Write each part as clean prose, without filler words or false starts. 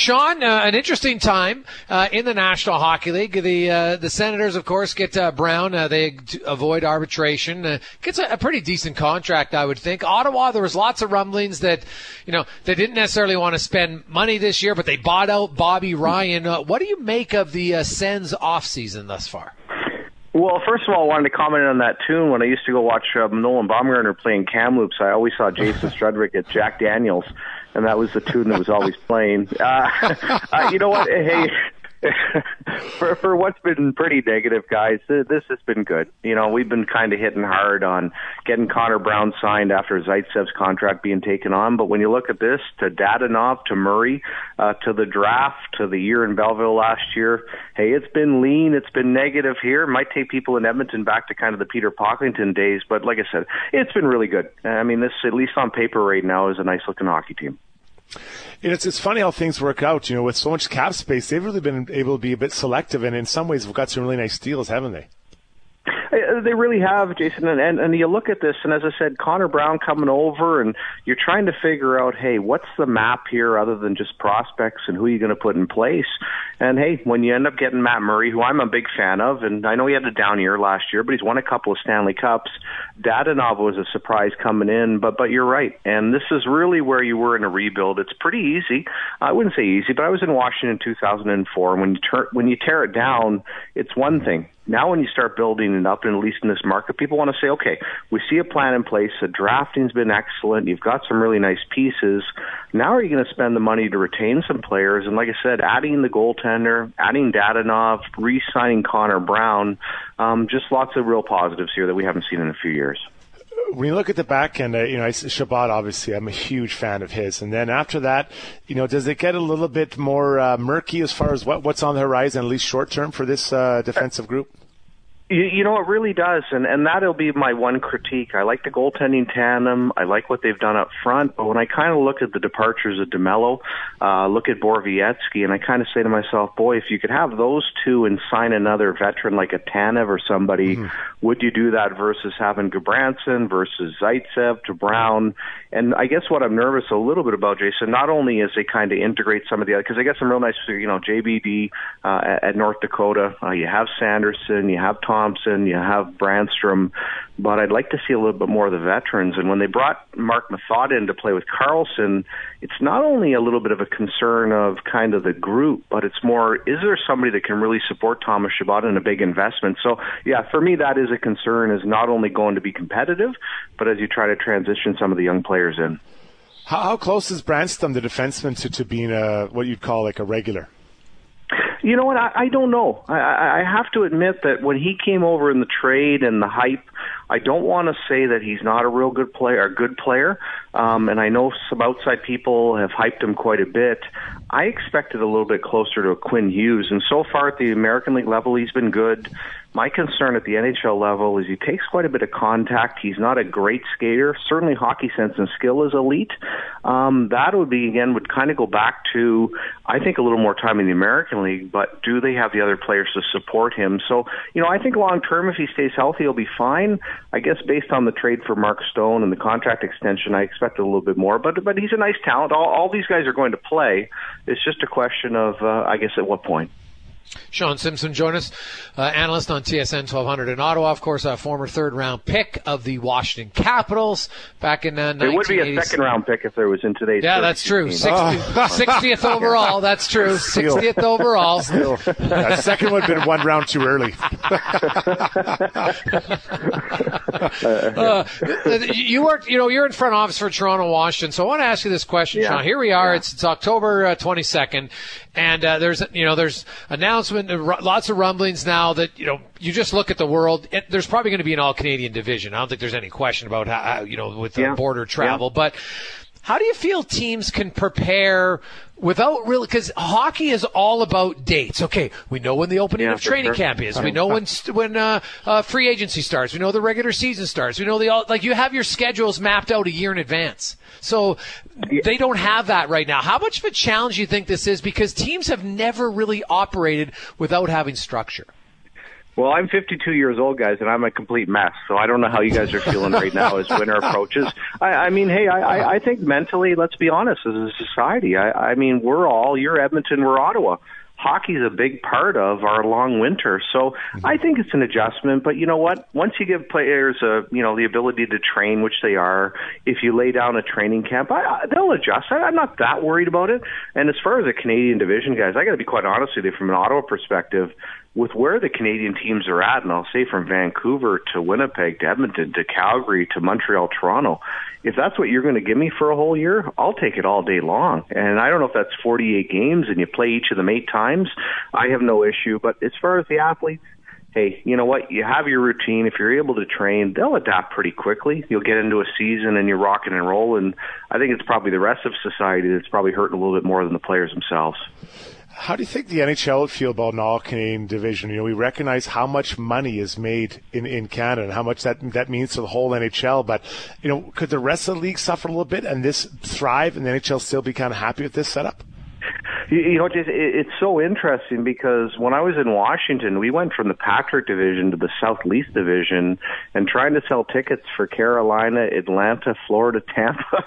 Sean, an interesting time in the National Hockey League. The Senators, of course, get Brown. They avoid arbitration. Gets a pretty decent contract, I would think. Ottawa, there was lots of rumblings that, they didn't necessarily want to spend money this year, but they bought out Bobby Ryan. What do you make of the Sens offseason thus far? Well, first of all, I wanted to comment on that tune. When I used to go watch Nolan Baumgartner playing Kamloops, I always saw Jason Strudwick at Jack Daniels, and that was the tune that was always playing. You know what? Hey, for what's been pretty negative, guys, this has been good. We've been kind of hitting hard on getting Connor Brown signed after Zaitsev's contract being taken on. But when you look at this, to Dadonov, to Murray, to the draft, to the year in Belleville last year, hey, it's been lean. It's been negative here. It might take people in Edmonton back to kind of the Peter Pocklington days. But like I said, it's been really good. I mean, this, at least on paper right now, is a nice-looking hockey team. It's funny how things work out. With so much cap space, they've really been able to be a bit selective, and in some ways have got some really nice deals, haven't they? They really have, Jason, and you look at this, and as I said, Connor Brown coming over, and you're trying to figure out, hey, what's the map here other than just prospects and who you're going to put in place? And hey, when you end up getting Matt Murray, who I'm a big fan of, and I know he had a down year last year, but he's won a couple of Stanley Cups. Dadonov was a surprise coming in, but you're right, and this is really where you were in a rebuild. It's pretty easy. I wouldn't say easy, but I was in Washington in 2004, and when you tear it down, it's one thing. Now when you start building it up, and at least in this market, people want to say, okay, we see a plan in place. The drafting's been excellent. You've got some really nice pieces. Now are you going to spend the money to retain some players? And like I said, adding the goaltender, adding Dadonov, re-signing Connor Brown, just lots of real positives here that we haven't seen in a few years. When you look at the back end, Chabot, obviously, I'm a huge fan of his. And then after that, does it get a little bit more murky as far as what's on the horizon, at least short term, for this defensive group? It really does, and that'll be my one critique. I like the goaltending tandem. I like what they've done up front, but when I kind of look at the departures of DeMello, look at Borowiecki, and I kind of say to myself, boy, if you could have those two and sign another veteran like a Tanev or somebody, would you do that versus having Gudbranson versus Zaitsev to Brown? And I guess what I'm nervous a little bit about, Jason, not only is they kind of integrate some of the other, because they got some real nice, JBD at North Dakota. You have Sanderson, you have Thompson, you have Brandstrom, but I'd like to see a little bit more of the veterans. And when they brought Mark Method in to play with Carlson, it's not only a little bit of a concern of kind of the group, but it's more, is there somebody that can really support Thomas Chabot in a big investment? So, yeah, for me, that is a concern, is not only going to be competitive, but as you try to transition some of the young players in. How close is Brandstrom, the defenseman, to being what you'd call like a regular? You know what? I don't know. I have to admit that when he came over in the trade and the hype, I don't want to say that he's not a real good player. And I know some outside people have hyped him quite a bit. I expected a little bit closer to a Quinn Hughes, and so far at the American League level, he's been good. My concern at the NHL level is he takes quite a bit of contact. He's not a great skater. Certainly hockey sense and skill is elite. That would kind of go back to, I think, a little more time in the American League, but do they have the other players to support him? So, I think long term, if he stays healthy, he'll be fine. I guess based on the trade for Mark Stone and the contract extension, I expected a little bit more, but he's a nice talent. All these guys are going to play. It's just a question of, I guess, at what point. Sean Simpson join us, analyst on TSN 1200 in Ottawa, of course, a former third-round pick of the Washington Capitals back in 1980s. It would be a second-round pick if there was in today's. Yeah, that's true. 60th overall. That's true. 60th overall. That second one had been one round too early. You're in front office for Toronto, Washington. So I want to ask you this question, Sean. Here we are. Yeah. It's October 22nd, and there's announcement, lots of rumblings now that you just look at the world. There's probably going to be an all-Canadian division. I don't think there's any question about how with the border travel, but. How do you feel teams can prepare without really, because hockey is all about dates. Okay, we know when the opening of training camp is. We know when free agency starts. We know the regular season starts. We know you have your schedules mapped out a year in advance. So they don't have that right now. How much of a challenge do you think this is? Because teams have never really operated without having structure. Well, I'm 52 years old, guys, and I'm a complete mess. So I don't know how you guys are feeling right now as winter approaches. I mean, hey, I think mentally, let's be honest, as a society, I mean, you're Edmonton, we're Ottawa. Hockey is a big part of our long winter. So I think it's an adjustment. But you know what? Once you give players, the ability to train, which they are, if you lay down a training camp, they'll adjust. I'm not that worried about it. And as far as the Canadian division, guys, I got to be quite honest with you from an Ottawa perspective, with where the Canadian teams are at, and I'll say from Vancouver to Winnipeg to Edmonton to Calgary to Montreal, Toronto, if that's what you're going to give me for a whole year, I'll take it all day long. And I don't know if that's 48 games and you play each of them 8 times. I have no issue. But as far as the athletes, hey, you know what? You have your routine. If you're able to train, they'll adapt pretty quickly. You'll get into a season and you're rocking and rolling. I think it's probably the rest of society that's probably hurting a little bit more than the players themselves. How do you think the NHL would feel about an all-Canadian division? You know, we recognize how much money is made in Canada and how much that means to the whole NHL. But, you know, could the rest of the league suffer a little bit and this thrive and the NHL still be kind of happy with this setup? You know, it's so interesting because when I was in Washington, we went from the Patrick division to the South Least division and trying to sell tickets for Carolina, Atlanta, Florida, Tampa.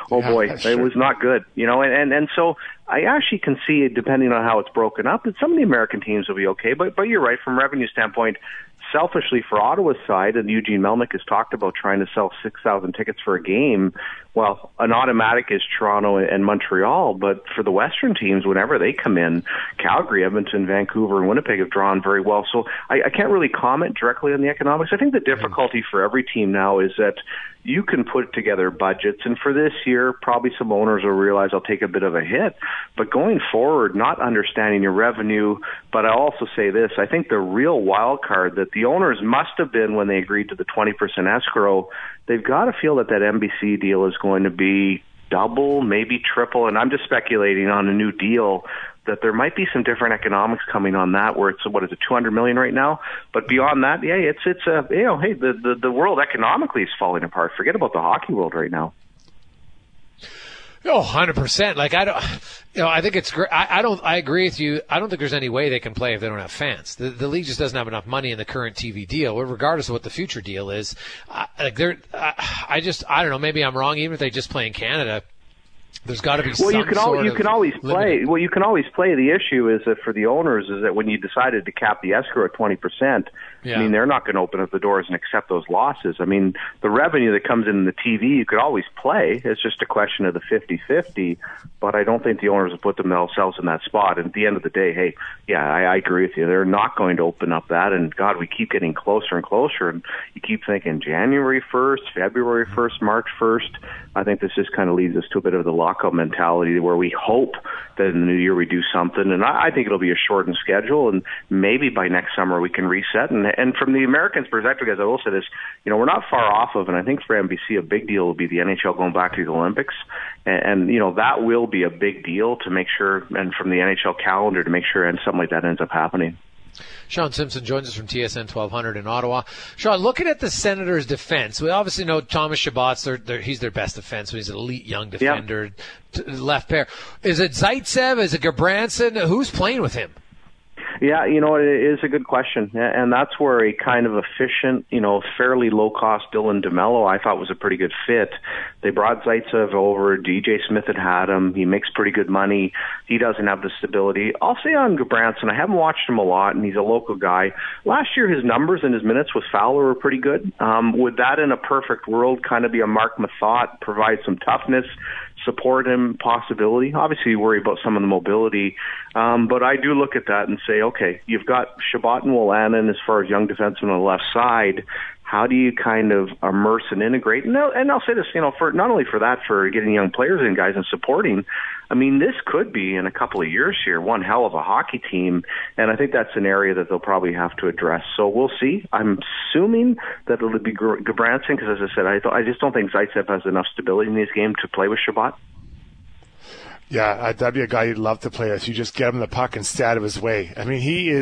It was not good, you know, and so I actually can see it depending on how it's broken up that some of the American teams will be okay, but you're right, from a revenue standpoint, selfishly for Ottawa's side, and Eugene Melnyk has talked about trying to sell 6,000 tickets for a game. Well, an automatic is Toronto and Montreal, but for the Western teams, whenever they come in, Calgary, Edmonton, Vancouver, and Winnipeg have drawn very well. So I can't really comment directly on the economics. I think the difficulty for every team now is that you can put together budgets, and for this year, probably some owners will realize I'll take a bit of a hit. But going forward, not understanding your revenue, but I'll also say this, I think the real wild card that the owners must have been when they agreed to the 20% escrow, they've got to feel that NBC deal is going to be double, maybe triple, and I'm just speculating on a new deal, that there might be some different economics coming on that, where it's, what is it, $200 million right now? But beyond that, yeah, the world economically is falling apart. Forget about the hockey world right now. Oh, 100%. Like, I think it's great. I agree with you. I don't think there's any way they can play if they don't have fans. The league just doesn't have enough money in the current TV deal, regardless of what the future deal is. I don't know. Maybe I'm wrong. Even if they just play in Canada, there's got to be some you can always play. Well, you can always play. The issue is that for the owners is that when you decided to cap the escrow at 20%, I mean, they're not going to open up the doors and accept those losses. I mean, the revenue that comes in the TV, you could always play. It's just a question of the 50-50, but I don't think the owners will put themselves in that spot. And at the end of the day, hey, yeah, I agree with you. They're not going to open up that. And, God, we keep getting closer and closer. And you keep thinking January 1st, February 1st, March 1st. I think this just kind of leads us to a bit of the lockout mentality where we hope that in the new year we do something. And I think it'll be a shortened schedule, and maybe by next summer we can reset. And from the Americans' perspective, guys, I will say this, you know, we're not far off of, and I think for NBC a big deal will be the NHL going back to the Olympics. And you know, that will be a big deal to make sure, and from the NHL calendar to make sure and something like that ends up happening. Sean Simpson joins us from TSN 1200 in Ottawa. Sean, looking at the Senators' defense, we obviously know Thomas Chabot, he's their best defenseman. He's an elite young defender, left pair. Is it Zaitsev? Is it Gabranson? Who's playing with him? Yeah, you know, it is a good question, and that's where a kind of efficient, you know, fairly low-cost Dylan DeMello I thought was a pretty good fit. They brought Zaitsev over. DJ Smith had him. He makes pretty good money. He doesn't have the stability. I'll say on Gabranson, I haven't watched him a lot, and he's a local guy. Last year, his numbers and his minutes with Fowler were pretty good. Would that, in a perfect world, kind of be a Mark Mathot, provide some toughness, support him, possibility? Obviously, you worry about some of the mobility, but I do look at that and say, okay, you've got Chabot and Wolanin as far as young defensemen on the left side. How do you kind of immerse and integrate? And I'll say this, you know, for not only for that, for getting young players in, guys, and supporting. I mean, this could be, in a couple of years here, one hell of a hockey team, and I think that's an area that they'll probably have to address. So we'll see. I'm assuming that it'll be Gabranson, because, as I said, I just don't think Zaitsev has enough stability in this game to play with Chabot. Yeah, that'd be a guy you'd love to play with. You just get him the puck and stay out of his way. I mean,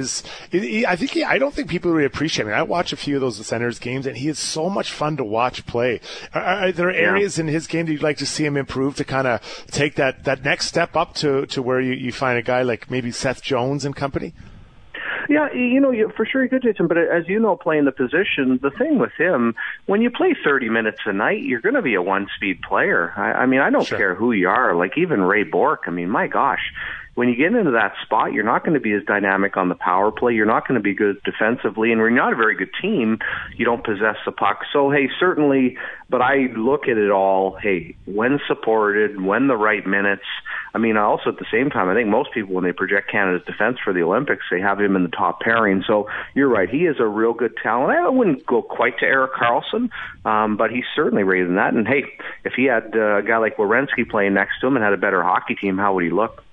I don't think people really appreciate him. I watch a few of those Senators games, and he is so much fun to watch play. Are there areas in his game that you'd like to see him improve to kind of take that next step up to where you find a guy like maybe Seth Jones and company? Yeah, for sure he could, Jason. But as you know, playing the position, the thing with him, when you play 30 minutes a night, you're going to be a one-speed player. I mean, I don't care who you are. Like even Ray Bourque, I mean, my gosh. When you get into that spot, you're not going to be as dynamic on the power play. You're not going to be good defensively. And when you're not a very good team, you don't possess the puck. So, hey, certainly, but I look at it all, hey, when supported, when the right minutes. I mean, also at the same time, I think most people, when they project Canada's defense for the Olympics, they have him in the top pairing. So you're right. He is a real good talent. I wouldn't go quite to Erik Karlsson, but he's certainly rated in that. And, hey, if he had a guy like Werenski playing next to him and had a better hockey team, how would he look?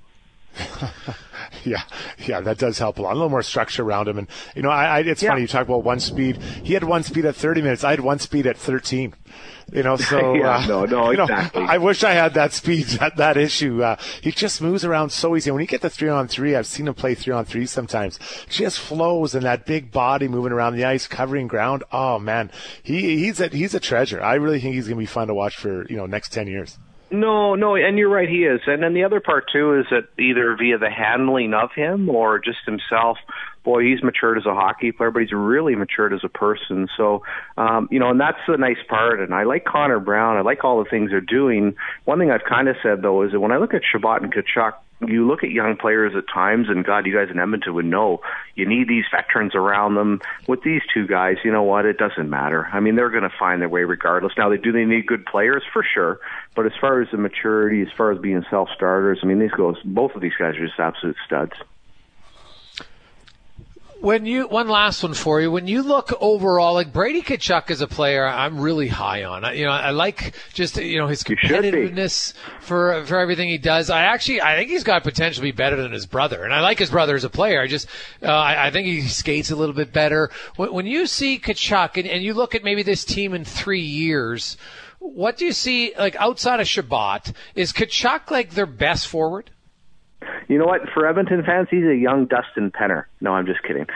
Yeah, that does help a lot. A little more structure around him. And, it's funny, you talk about one speed. He had one speed at 30 minutes. I had one speed at 13. So no, exactly. I wish I had that speed, that issue. He just moves around so easy. When you get the 3-on-3, I've seen him play 3-on-3 sometimes. Just flows and that big body moving around the ice, covering ground. Oh man, he's a treasure. I really think he's going to be fun to watch for next 10 years. No, and you're right, he is. And then the other part, too, is that either via the handling of him or just himself, boy, he's matured as a hockey player, but he's really matured as a person. So, and that's the nice part. And I like Connor Brown. I like all the things they're doing. One thing I've kind of said, though, is that when I look at Chabot and Tkachuk, you look at young players at times, and God, you guys in Edmonton would know, you need these veterans around them. With these two guys, you know what? It doesn't matter. I mean, they're going to find their way regardless. Now, they need good players for sure, but as far as the maturity, as far as being self-starters, I mean, both of these guys are just absolute studs. One last one for you. When you look overall, like Brady Tkachuk as a player, I'm really high on. I like just his competitiveness for everything he does. I think he's got potential to be better than his brother, and I like his brother as a player. I think he skates a little bit better. When you see Tkachuk and you look at maybe this team in 3 years, what do you see like outside of Chabot? Is Tkachuk like their best forward? You know what? For Edmonton fans, he's a young Dustin Penner. No, I'm just kidding.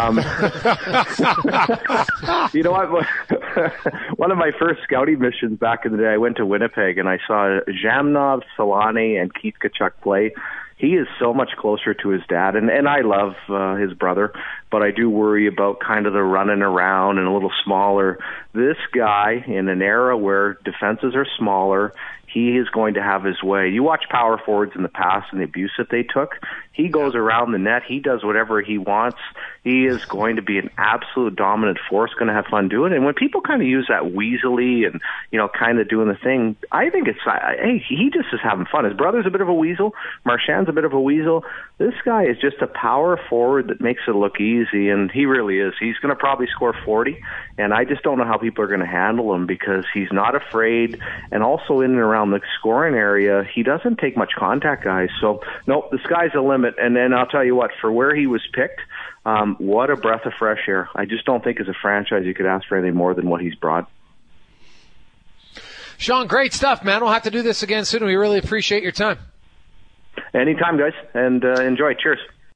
You know what? One of my first scouting missions back in the day, I went to Winnipeg and I saw Zhamnov, Solani, and Keith Tkachuk play. He is so much closer to his dad, and I love his brother, but I do worry about kind of the running around and a little smaller. This guy, in an era where defenses are smaller, he is going to have his way. You watch power forwards in the past and the abuse that they took. He goes around the net. He does whatever he wants. He is going to be an absolute dominant force, going to have fun doing it. And when people kind of use that weaselly and, kind of doing the thing, I think it's, hey, he just is having fun. His brother's a bit of a weasel. Marchand's a bit of a weasel. This guy is just a power forward that makes it look easy, and he really is. He's going to probably score 40, and I just don't know how people are going to handle him because he's not afraid, and also in and around the scoring area, he doesn't take much contact, guys. So, no, the sky's the limit. And then I'll tell you what, for where he was picked, what a breath of fresh air. I just don't think as a franchise you could ask for anything more than what he's brought. Sean, great stuff, man. We'll have to do this again soon. We really appreciate your time. Anytime, guys, and enjoy. Cheers.